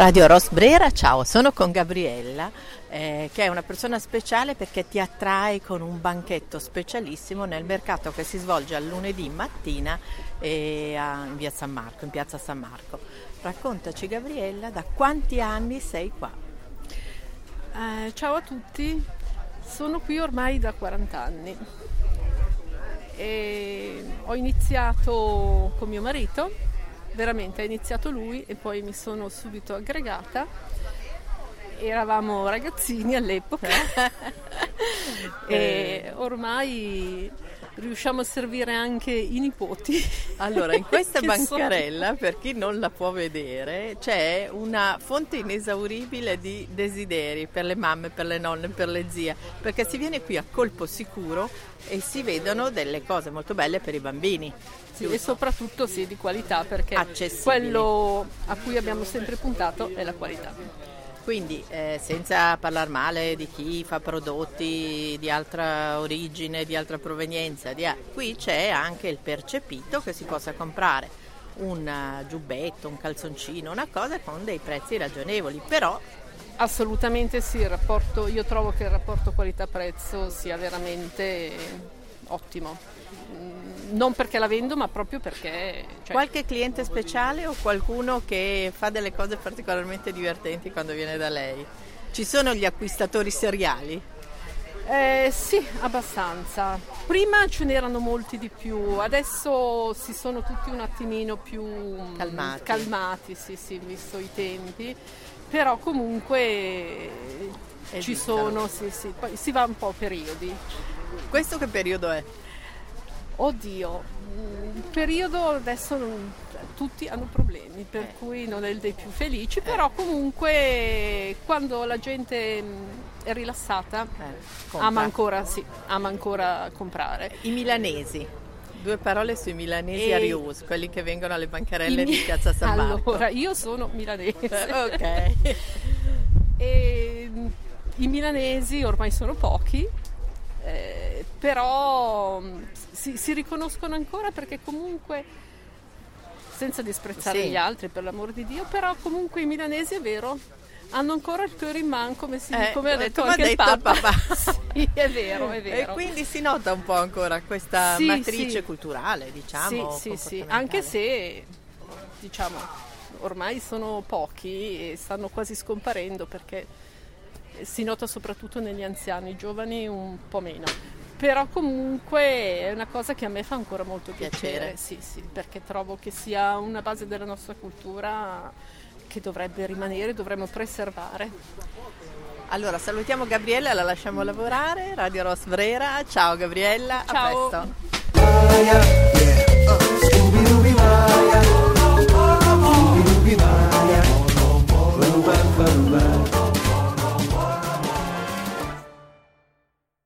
Radio Ros Brera, ciao, sono con Gabriella, che è una persona speciale perché ti attrae con un banchetto specialissimo nel mercato che si svolge al lunedì mattina in via San Marco, in piazza San Marco. Raccontaci, Gabriella, da quanti anni sei qua? Ciao a tutti, sono qui ormai da 40 anni e ho iniziato con mio marito. Veramente ha iniziato lui e poi mi sono subito aggregata. Eravamo ragazzini all'epoca e ormai riusciamo a servire anche i nipoti. Allora, in questa bancarella, per chi non la può vedere, c'è una fonte inesauribile di desideri per le mamme, per le nonne, per le zie, perché si viene qui a colpo sicuro e si vedono delle cose molto belle per i bambini. Sì, e soprattutto di qualità, perché quello a cui abbiamo sempre puntato è la qualità. Quindi senza parlare male di chi fa prodotti di altra origine, di altra provenienza, qui c'è anche il percepito che si possa comprare un giubbetto, un calzoncino, una cosa con dei prezzi ragionevoli, però assolutamente sì, io trovo che il rapporto qualità-prezzo sia veramente ottimo. Non perché la vendo, ma proprio perché... Qualche cliente speciale o qualcuno che fa delle cose particolarmente divertenti quando viene da lei? Ci sono gli acquistatori seriali? Sì, abbastanza. Prima ce n'erano molti di più, adesso si sono tutti un attimino più calmati, sì, visto i tempi, però comunque ci sono, sì, poi si va un po' a periodi. Questo che periodo è? Oddio, il periodo adesso tutti hanno problemi, per cui non è dei più felici, però comunque quando la gente è rilassata ama ancora comprare. I milanesi, 2 parole sui milanesi a Rius, quelli che vengono alle bancarelle di piazza San Marco. Allora, io sono milanese. Ok. E i milanesi ormai sono pochi. Però si riconoscono ancora, perché comunque, senza disprezzare gli altri per l'amor di Dio, però comunque i milanesi, è vero, hanno ancora il cuore in man, come ha detto anche il Papa. Sì, è vero. E quindi si nota un po' ancora questa matrice culturale, diciamo. Sì, anche se diciamo ormai sono pochi e stanno quasi scomparendo, perché si nota soprattutto negli anziani, i giovani un po' meno, però comunque è una cosa che a me fa ancora molto piacere. Sì, perché trovo che sia una base della nostra cultura che dovrebbe rimanere, dovremmo preservare. Allora salutiamo Gabriella, la lasciamo lavorare. Radio Ros Brera, ciao Gabriella, ciao. A presto.